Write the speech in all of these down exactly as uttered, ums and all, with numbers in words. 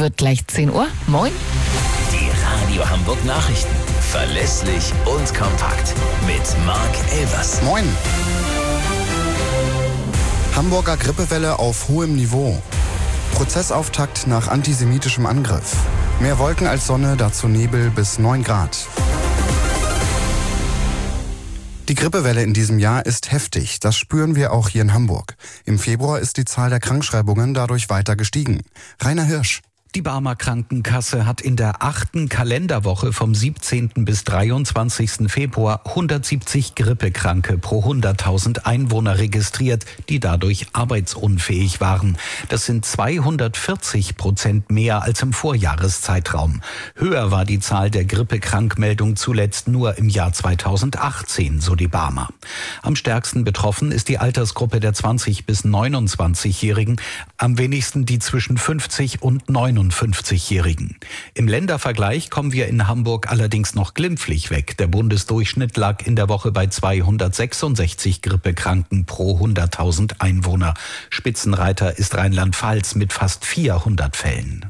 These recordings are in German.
wird gleich zehn Uhr. Moin. Die Radio Hamburg Nachrichten. Verlässlich und kompakt. Mit Marc Elvers. Moin. Hamburger Grippewelle auf hohem Niveau. Prozessauftakt nach antisemitischem Angriff. Mehr Wolken als Sonne, dazu Nebel bis neun Grad. Die Grippewelle in diesem Jahr ist heftig. Das spüren wir auch hier in Hamburg. Im Februar ist die Zahl der Krankschreibungen dadurch weiter gestiegen. Rainer Hirsch. Die Barmer Krankenkasse hat in der achten Kalenderwoche vom siebzehnten bis dreiundzwanzigsten Februar hundertsiebzig Grippekranke pro hunderttausend Einwohner registriert, die dadurch arbeitsunfähig waren. Das sind zweihundertvierzig Prozent mehr als im Vorjahreszeitraum. Höher war die Zahl der Grippekrankmeldungen zuletzt nur im Jahr zweitausendachtzehn, so die Barmer. Am stärksten betroffen ist die Altersgruppe der zwanzig- bis neunundzwanzigjährigen, am wenigsten die zwischen fünfzig und neunundfünfzigjährigen. Im Ländervergleich kommen wir in Hamburg allerdings noch glimpflich weg. Der Bundesdurchschnitt lag in der Woche bei zweihundertsechsundsechzig Grippekranken pro hunderttausend Einwohner. Spitzenreiter ist Rheinland-Pfalz mit fast vierhundert Fällen.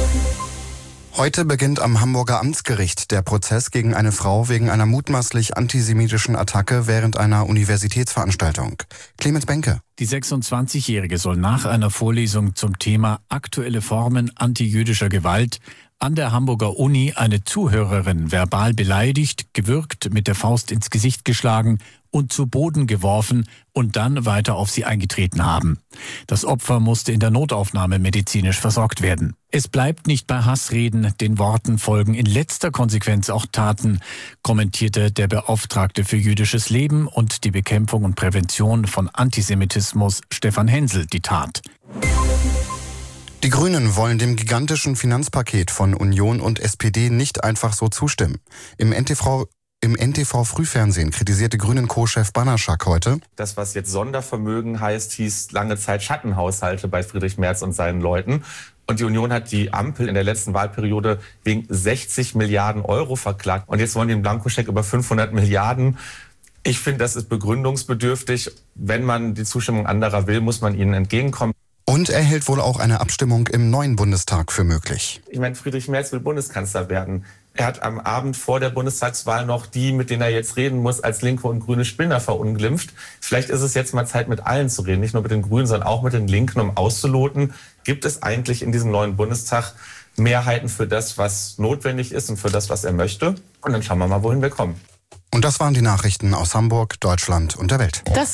Heute beginnt am Hamburger Amtsgericht der Prozess gegen eine Frau wegen einer mutmaßlich antisemitischen Attacke während einer Universitätsveranstaltung. Clemens Benke. Die sechsundzwanzigjährige soll nach einer Vorlesung zum Thema aktuelle Formen antijüdischer Gewalt an der Hamburger Uni eine Zuhörerin verbal beleidigt, gewürgt, mit der Faust ins Gesicht geschlagen und zu Boden geworfen und dann weiter auf sie eingetreten haben. Das Opfer musste in der Notaufnahme medizinisch versorgt werden. Es bleibt nicht bei Hassreden, den Worten folgen in letzter Konsequenz auch Taten, kommentierte der Beauftragte für jüdisches Leben und die Bekämpfung und Prävention von Antisemitismus Stefan Hensel die Tat. Die Grünen wollen dem gigantischen Finanzpaket von Union und S P D nicht einfach so zustimmen. Im N T V Im N T V-Frühfernsehen kritisierte Grünen-Co-Chef Banaschak heute: Das, was jetzt Sondervermögen heißt, hieß lange Zeit Schattenhaushalte bei Friedrich Merz und seinen Leuten. Und die Union hat die Ampel in der letzten Wahlperiode wegen sechzig Milliarden Euro verklagt. Und jetzt wollen die einen Blankoscheck über fünfhundert Milliarden. Ich finde, das ist begründungsbedürftig. Wenn man die Zustimmung anderer will, muss man ihnen entgegenkommen. Und er hält wohl auch eine Abstimmung im neuen Bundestag für möglich. Ich meine, Friedrich Merz will Bundeskanzler werden. Er hat am Abend vor der Bundestagswahl noch die, mit denen er jetzt reden muss, als linke und grüne Spinner verunglimpft. Vielleicht ist es jetzt mal Zeit, mit allen zu reden, nicht nur mit den Grünen, sondern auch mit den Linken, um auszuloten, gibt es eigentlich in diesem neuen Bundestag Mehrheiten für das, was notwendig ist und für das, was er möchte. Und dann schauen wir mal, wohin wir kommen. Und das waren die Nachrichten aus Hamburg, Deutschland und der Welt. Das